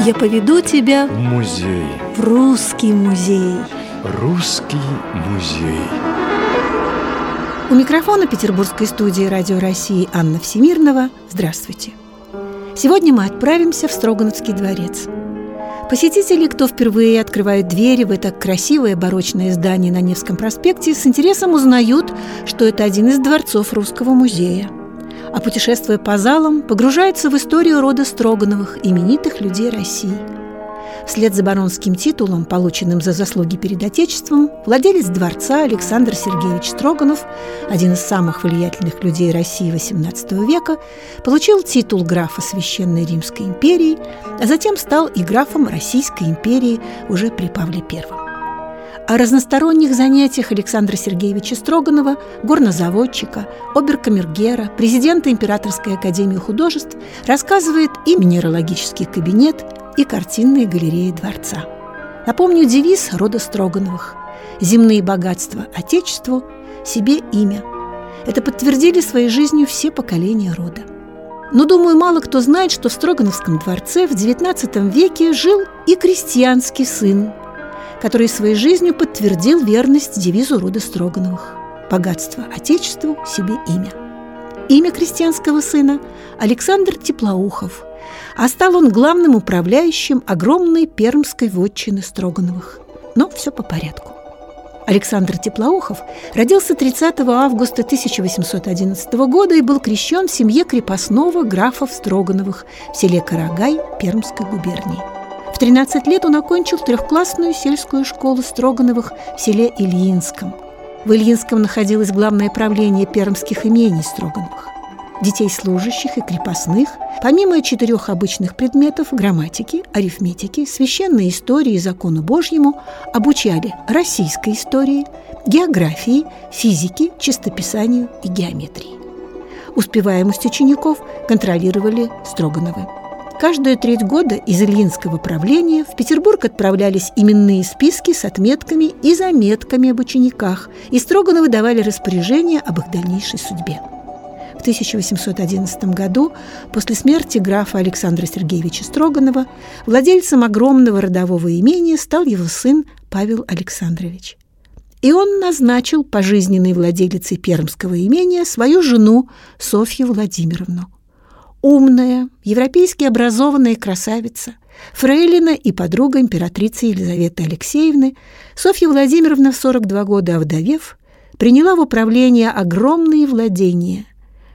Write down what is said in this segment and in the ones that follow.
Я поведу тебя в музей. В русский музей. Русский музей. У микрофона петербургской студии Радио России Анна Всемирнова. Здравствуйте. Сегодня мы отправимся в Строгановский дворец. Посетители, кто впервые открывает двери в это красивое барочное здание на Невском проспекте, с интересом узнают, что это один из дворцов Русского музея. А путешествуя по залам, погружаются в историю рода Строгановых, именитых людей России. Вслед за баронским титулом, полученным за заслуги перед Отечеством, владелец дворца Александр Сергеевич Строганов, один из самых влиятельных людей России XVIII века, получил титул графа Священной Римской империи, а затем стал и графом Российской империи уже при Павле I. О разносторонних занятиях Александра Сергеевича Строганова, горнозаводчика, оберкамергера, президента Императорской академии художеств, рассказывает и минералогический кабинет, и картинная галерея дворца. Напомню девиз рода Строгановых: «Земные богатства Отечеству, себе имя». Это подтвердили своей жизнью все поколения рода. Но, думаю, мало кто знает, что в Строгановском дворце в XIX веке жил и крестьянский сын, который своей жизнью подтвердил верность девизу рода Строгановых: «Богатство Отечеству, себе имя». Имя крестьянского сына – Александр Теплоухов, а стал он главным управляющим огромной пермской вотчины Строгановых. Но все по порядку. Александр Теплоухов родился 30 августа 1811 года и был крещен в семье крепостного графов Строгановых в селе Карагай Пермской губернии. В 13 лет он окончил трехклассную сельскую школу Строгановых в селе Ильинском. В Ильинском находилось главное правление пермских имений Строгановых. Детей служащих и крепостных, помимо 4 обычных предметов – грамматики, арифметики, священной истории и закону Божьему, обучали российской истории, географии, физике, чистописанию и геометрии. Успеваемость учеников контролировали Строгановы. Каждую треть года из Ильинского правления в Петербург отправлялись именные списки с отметками и заметками об учениках, и Строгановы давали распоряжение об их дальнейшей судьбе. В 1811 году, после смерти графа Александра Сергеевича Строганова, владельцем огромного родового имения стал его сын Павел Александрович. И он назначил пожизненной владелицей пермского имения свою жену Софью Владимировну. Умная, европейски образованная красавица, фрейлина и подруга императрицы Елизаветы Алексеевны, Софья Владимировна, в 42 года овдовев, приняла в управление огромные владения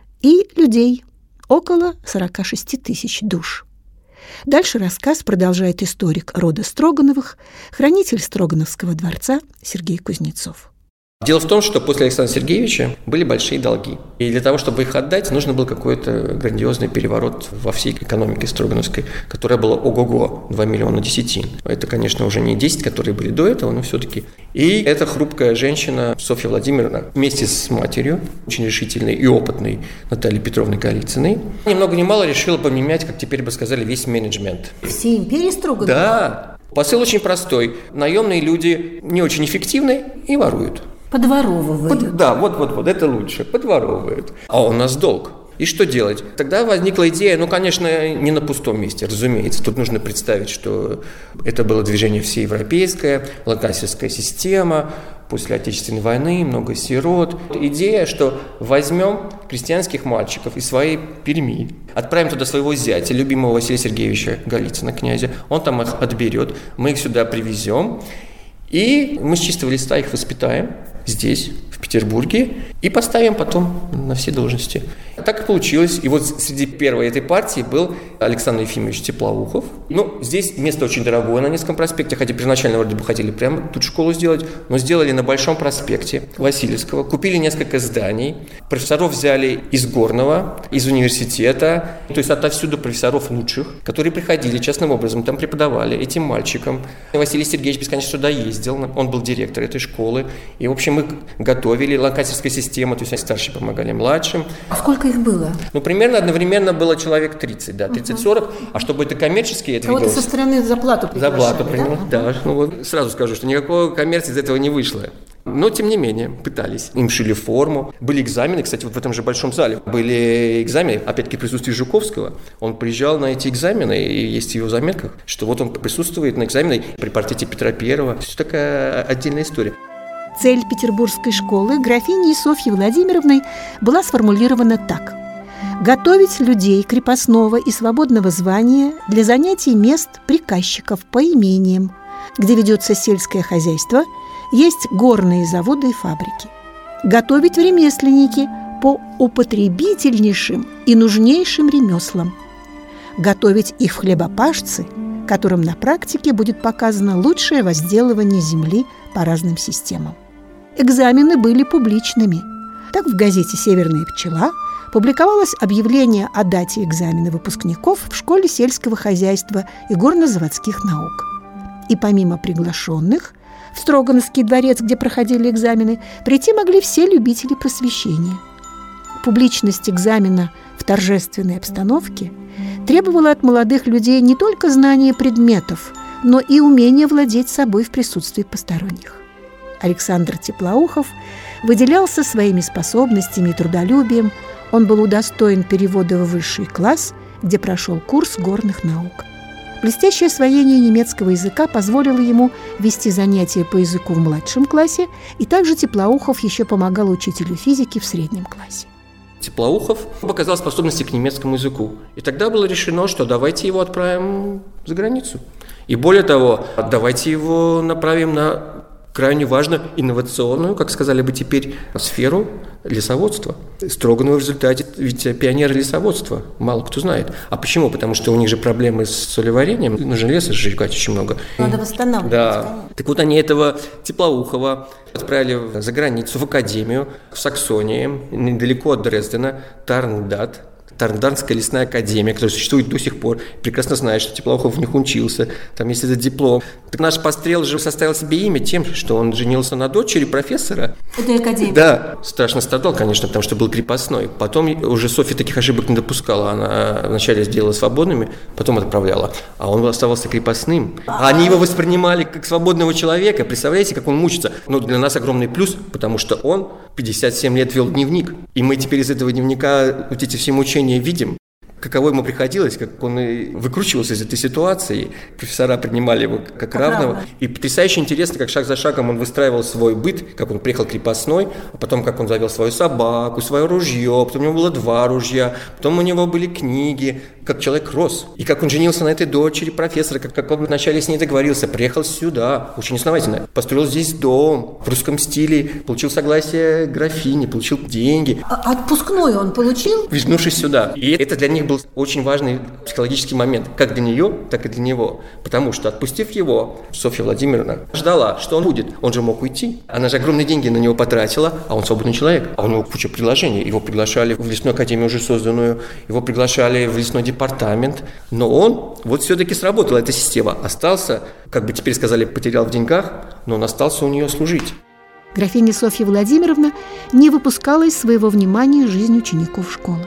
и людей, около 46 тысяч душ. Дальше рассказ продолжает историк рода Строгановых, хранитель Строгановского дворца Сергей Кузнецов. Дело в том, что после Александра Сергеевича были большие долги. И для того, чтобы их отдать, нужно был какой-то грандиозный переворот во всей экономике Строгановской, которая была ого-го, 2 миллиона десятин. Это, конечно, уже не 10, которые были до этого, но все-таки. И эта хрупкая женщина Софья Владимировна вместе с матерью, очень решительной и опытной Натальей Петровной Голицыной, ни много ни мало решила поменять, как теперь бы сказали, весь менеджмент. Всей империи Строгановых? Да. Посыл очень простой. Наемные люди не очень эффективны и воруют. Подворовывают. Да, вот, это лучше, подворовывают. А у нас долг. И что делать? Тогда возникла идея, конечно, не на пустом месте, разумеется. Тут нужно представить, что это было движение всеевропейское, ланкастерская система, после Отечественной войны, много сирот. Идея, что возьмем крестьянских мальчиков из своей Перми, отправим туда своего зятя, любимого Василия Сергеевича Голицына, князя, он там их отберет, мы их сюда привезем, и мы с чистого листа их воспитаем здесь, в Петербурге, и поставим потом на все должности. Так и получилось. И вот среди первой этой партии был Александр Ефимович Теплоухов. Здесь место очень дорогое на Невском проспекте, хотя первоначально вроде бы хотели прямо тут школу сделать, но сделали на Большом проспекте Васильевского. Купили несколько зданий. Профессоров взяли из Горного, из университета, то есть отовсюду профессоров лучших, которые приходили частным образом, там преподавали этим мальчикам. Василий Сергеевич бесконечно туда ездил, он был директор этой школы. И, в общем, мы готовили ланкастерская система, то есть они старшие помогали младшим. А сколько их было? Примерно одновременно было человек 30, да, 30-40. А чтобы это коммерчески, это кого-то со стороны за плату приглашали, примерно, да. Сразу скажу, что никакой коммерции из этого не вышло. Но, тем не менее, пытались. Им шили форму. Были экзамены, кстати, вот в этом же большом зале. Были экзамены, опять-таки, в присутствии Жуковского. Он приезжал на эти экзамены, и есть в его заметках, что вот он присутствует на экзамене при портрете Петра I. Все такая отдельная история. Цель петербургской школы графиней Софьей Владимировной была сформулирована так: готовить людей крепостного и свободного звания для занятий мест приказчиков по имениям, где ведется сельское хозяйство, есть горные заводы и фабрики. Готовить в ремесленники по употребительнейшим и нужнейшим ремеслам. Готовить их в хлебопашцы, которым на практике будет показано лучшее возделывание земли по разным системам. Экзамены были публичными. Так в газете «Северная пчела» публиковалось объявление о дате экзамена выпускников в школе сельского хозяйства и горно-заводских наук. И помимо приглашенных в Строгановский дворец, где проходили экзамены, прийти могли все любители просвещения. Публичность экзамена в торжественной обстановке требовала от молодых людей не только знания предметов, но и умения владеть собой в присутствии посторонних. Александр Теплоухов выделялся своими способностями и трудолюбием. Он был удостоен перевода в высший класс, где прошел курс горных наук. Блестящее освоение немецкого языка позволило ему вести занятия по языку в младшем классе, и также Теплоухов еще помогал учителю физики в среднем классе. Теплоухов показал способности к немецкому языку. И тогда было решено, что давайте его отправим за границу. И более того, давайте его направим на крайне важную инновационную, как сказали бы теперь, сферу лесоводства. Строгановы в результате ведь пионеры лесоводства, мало кто знает. А почему? Потому что у них же проблемы с солеварением, нужно леса сжигать очень много. Надо восстанавливать. Да. Так вот они этого Теплоухова отправили за границу, в академию, в Саксонии, недалеко от Дрездена, Тарндат. Тарнданская лесная академия, которая существует до сих пор, прекрасно знает, что Теплоухов в них учился, там есть этот диплом. Так наш Пострел же составил себе имя тем, что он женился на дочери профессора. Это академия. Да, страшно страдал, конечно, потому что был крепостной. Потом уже Софья таких ошибок не допускала, она вначале сделала свободными, потом отправляла, а он оставался крепостным. А они его воспринимали как свободного человека, представляете, как он мучится. Но для нас огромный плюс, потому что он 57 лет вел дневник, и мы теперь из этого дневника вот эти все мучения видим, каково ему приходилось, как он выкручивался из этой ситуации. Профессора принимали его как равного. И потрясающе интересно, как шаг за шагом он выстраивал свой быт, как он приехал крепостной, а потом как он завел свою собаку, свое ружье, потом у него было 2 ружья, потом у него были книги, как человек рос. И как он женился на этой дочери профессора, как он вначале с ней договорился, приехал сюда, очень основательно, построил здесь дом в русском стиле, получил согласие графини, получил деньги. Отпускной он получил? Вернувшись сюда. И это для них был очень важный психологический момент, как для нее, так и для него. Потому что, отпустив его, Софья Владимировна ждала, что он будет. Он же мог уйти. Она же огромные деньги на него потратила, а он свободный человек. А у него куча предложений. Его приглашали в лесную академию уже созданную, его приглашали в лесной департамент. Но он, вот все-таки сработала эта система. Остался, как бы теперь сказали, потерял в деньгах, но он остался у нее служить. Графиня Софья Владимировна не выпускала из своего внимания жизнь учеников школы.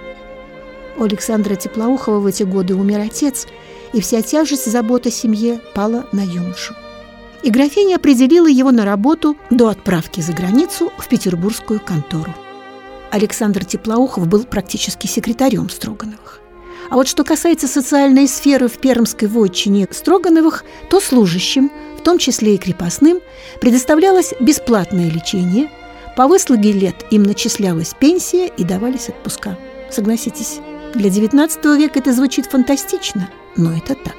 У Александра Теплоухова в эти годы умер отец, и вся тяжесть заботы о семье пала на юношу. И графиня определила его на работу до отправки за границу в петербургскую контору. Александр Теплоухов был практически секретарем Строгановых. А вот что касается социальной сферы в пермской вотчине Строгановых, то служащим, в том числе и крепостным, предоставлялось бесплатное лечение, по выслуге лет им начислялась пенсия и давались отпуска. Согласитесь, для XIX века это звучит фантастично, но это так.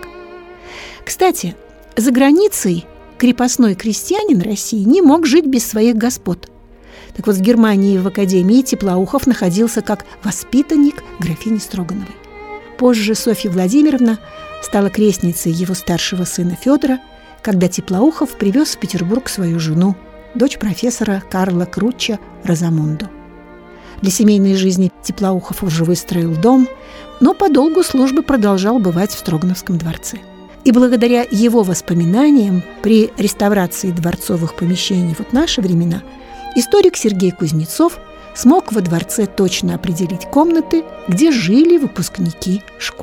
Кстати, за границей крепостной крестьянин России не мог жить без своих господ. Так вот, в Германии в академии Теплоухов находился как воспитанник графини Строгановой. Позже Софья Владимировна стала крестницей его старшего сына Федора, когда Теплоухов привез в Петербург свою жену, дочь профессора Карла Кручча Розамунду. Для семейной жизни Теплоухов уже выстроил дом, но по долгу службы продолжал бывать в Строгановском дворце. И благодаря его воспоминаниям при реставрации дворцовых помещений в наши времена историк Сергей Кузнецов смог во дворце точно определить комнаты, где жили выпускники школы.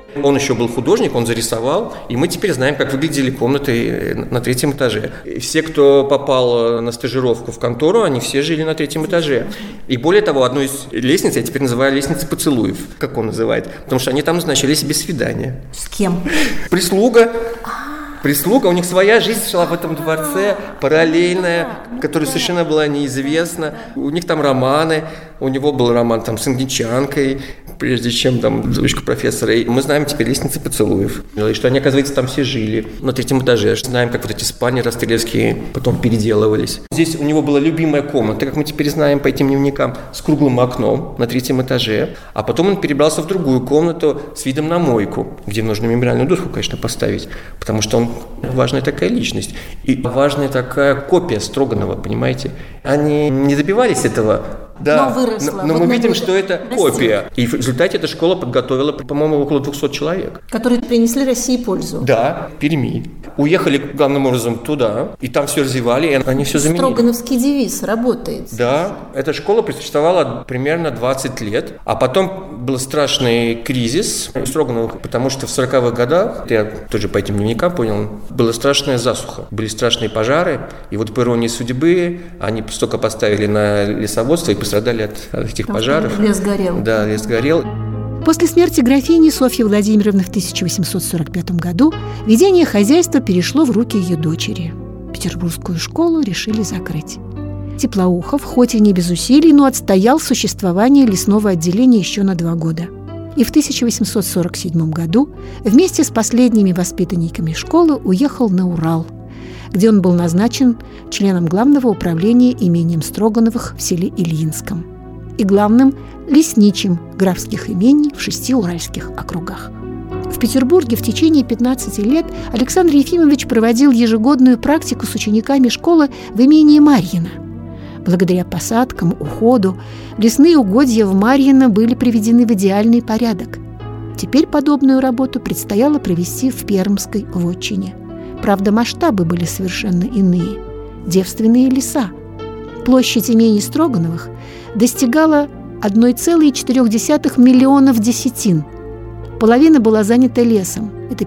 Он еще был художник, он зарисовал, и мы теперь знаем, как выглядели комнаты на 3-м этаже. И все, кто попал на стажировку в контору, они все жили на 3-м этаже. И более того, одну из лестниц я теперь называю лестницей поцелуев, как он называет, потому что они там назначали себе свидание. С кем? Прислуга. Прислуга, у них своя жизнь шла в этом дворце, параллельная, которая совершенно была неизвестна. У них там романы, у него был роман там с англичанкой, прежде чем там дочка профессора. И мы знаем теперь лестницы поцелуев. И что они, оказывается, там все жили на 3-м этаже. Знаем, как вот эти спальни расстрелевские потом переделывались. Здесь у него была любимая комната, как мы теперь знаем по этим дневникам, с круглым окном на 3-м этаже. А потом он перебрался в другую комнату с видом на мойку, где нужно мемориальную доску, конечно, поставить, потому что он важная такая личность и важная такая копия Строганова, понимаете? Они не добивались этого, да, но выросла. Но вот мы видим, что это копия. И в результате эта школа подготовила, по-моему, около 200 человек. Которые принесли России пользу. Да, Перми. Уехали главным образом туда, и там все развивали, и они все заменили. Строгановский девиз работает. Да, эта школа просуществовала примерно 20 лет, а потом был страшный кризис Строганова, потому что в 40-х годах, я тоже по этим дневникам понял, была страшная засуха, были страшные пожары, и вот по иронии судьбы они столько поставили на лесоводство и пострадали от этих пожаров. Лес горел. Да, лес горел. После смерти графини Софьи Владимировны в 1845 году ведение хозяйства перешло в руки ее дочери. Петербургскую школу решили закрыть. Теплоухов, хоть и не без усилий, но отстоял существование лесного отделения еще на 2 года. И в 1847 году вместе с последними воспитанниками школы уехал на Урал, где он был назначен членом главного управления имением Строгановых в селе Ильинском и главным лесничим графских имений в 6 уральских округах. В Петербурге в течение 15 лет Александр Ефимович проводил ежегодную практику с учениками школы в имении Марьино. Благодаря посадкам, уходу, лесные угодья в Марьино были приведены в идеальный порядок. Теперь подобную работу предстояло провести в Пермской вотчине. Правда, масштабы были совершенно иные. Девственные леса. Площадь имений Строгановых достигала 1,4 миллионов десятин. Половина была занята лесом. Это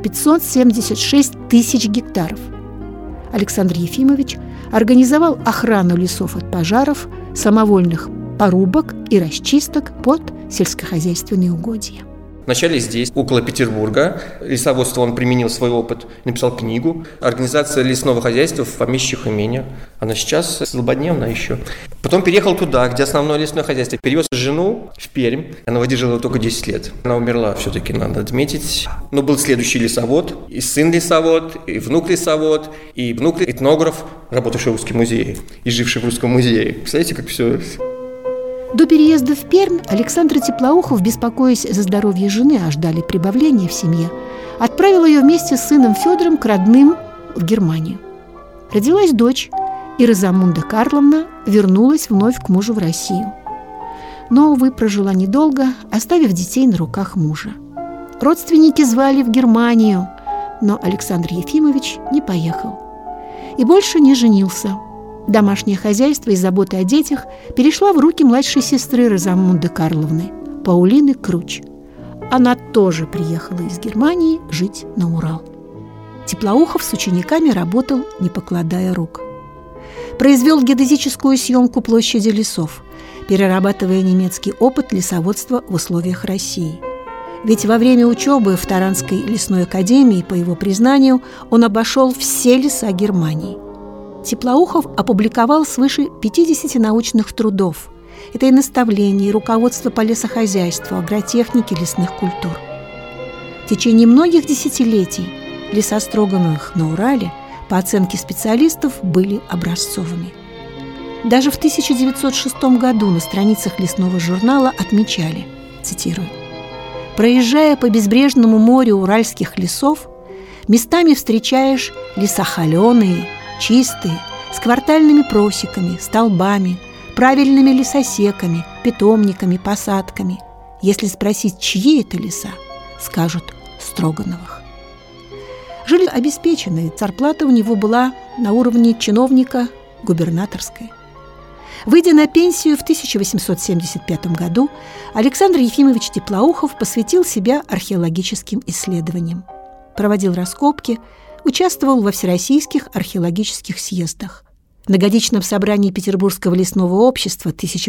576 тысяч гектаров. Александр Ефимович организовал охрану лесов от пожаров, самовольных порубок и расчисток под сельскохозяйственные угодья. Вначале здесь, около Петербурга, лесоводство он применил свой опыт, написал книгу «Организация лесного хозяйства в помещичьих имениях». Она сейчас злободневна еще. Потом переехал туда, где основное лесное хозяйство. Перевез жену в Пермь. Она выдержала только 10 лет. Она умерла, все-таки надо отметить. Но был следующий лесовод, и сын лесовод, и внук лесовод, и внук этнограф, работавший в Русском музее, и живший в Русском музее. Представляете, как все... До переезда в Пермь Александр Теплоухов, беспокоясь за здоровье жены, а ждали прибавления в семье, отправил ее вместе с сыном Федором к родным в Германию. Родилась дочь, и Розамунда Карловна вернулась вновь к мужу в Россию. Но, увы, прожила недолго, оставив детей на руках мужа. Родственники звали в Германию, но Александр Ефимович не поехал и больше не женился. Домашнее хозяйство и забота о детях перешла в руки младшей сестры Розамунды Карловны, Паулины Круч. Она тоже приехала из Германии жить на Урал. Теплоухов с учениками работал, не покладая рук. Произвел геодезическую съемку площади лесов, перерабатывая немецкий опыт лесоводства в условиях России. Ведь во время учебы в Таранской лесной академии, по его признанию, он обошел все леса Германии. Теплоухов опубликовал свыше 50 научных трудов. Это и наставления, и руководство по лесохозяйству, агротехнике лесных культур. В течение многих десятилетий леса Строгановых на Урале, по оценке специалистов, были образцовыми. Даже в 1906 году на страницах лесного журнала отмечали, цитирую: «Проезжая по безбрежному морю уральских лесов, местами встречаешь леса холеные, чистые, с квартальными просеками, столбами, правильными лесосеками, питомниками, посадками. Если спросить, чьи это леса, скажут Строгановых». Жили обеспеченные, зарплата у него была на уровне чиновника губернаторской. Выйдя на пенсию в 1875 году, Александр Ефимович Теплоухов посвятил себя археологическим исследованиям. Проводил раскопки, участвовал во всероссийских археологических съездах. На годичном собрании Петербургского лесного общества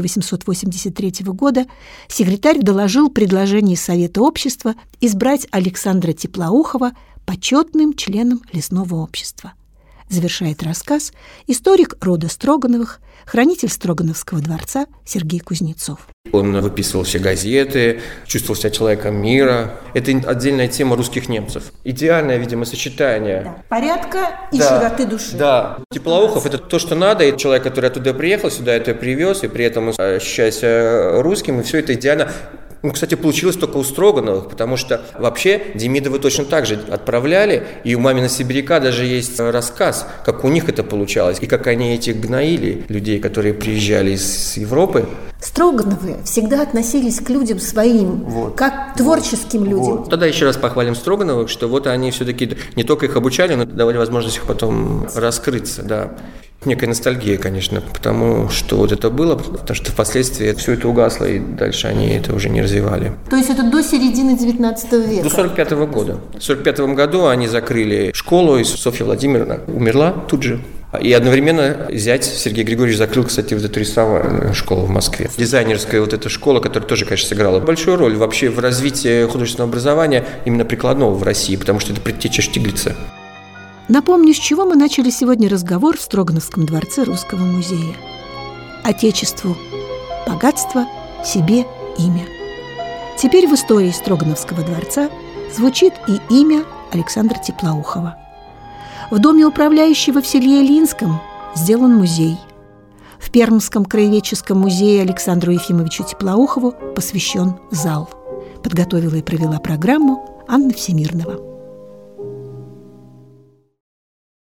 1883 года секретарь доложил предложение Совета общества избрать Александра Теплоухова почетным членом лесного общества. Завершает рассказ историк рода Строгановых, хранитель Строгановского дворца Сергей Кузнецов. Он выписывал все газеты, чувствовал себя человеком мира. Это отдельная тема русских немцев. Идеальное, видимо, сочетание. Да. Порядка и широты души. Да. Теплоухов – это то, что надо. И человек, который оттуда приехал, сюда это привез, и при этом ощущаясь русским, и все это идеально. Ну, кстати, получилось только у Строгановых, потому что вообще Демидовы точно так же отправляли, и у Мамина Сибиряка даже есть рассказ, как у них это получалось, и как они этих гноили, людей, которые приезжали из Европы. Строгановы всегда относились к людям своим, как к творческим людям. Тогда еще раз похвалим Строгановых, что вот они все-таки не только их обучали, но давали возможность их потом раскрыться, да. Некая ностальгия, конечно, потому что вот это было, потому что впоследствии все это угасло, и дальше они это уже не развивали. То есть это до середины 19 века? До 45-го года. В 45-м году они закрыли школу, и Софья Владимировна умерла тут же. И одновременно зять Сергей Григорьевич закрыл, кстати, вот эту рисовальную школу в Москве. Дизайнерская вот эта школа, которая тоже, конечно, сыграла большую роль вообще в развитии художественного образования, именно прикладного в России, потому что это предтеча Штиглица. Напомню, с чего мы начали сегодня разговор в Строгановском дворце Русского музея. Отечеству – богатство, себе – имя. Теперь в истории Строгановского дворца звучит и имя Александра Теплоухова. В доме управляющего в селе Илинском сделан музей. В Пермском краеведческом музее Александру Ефимовичу Теплоухову посвящен зал. Подготовила и провела программу Анна Всемирнова.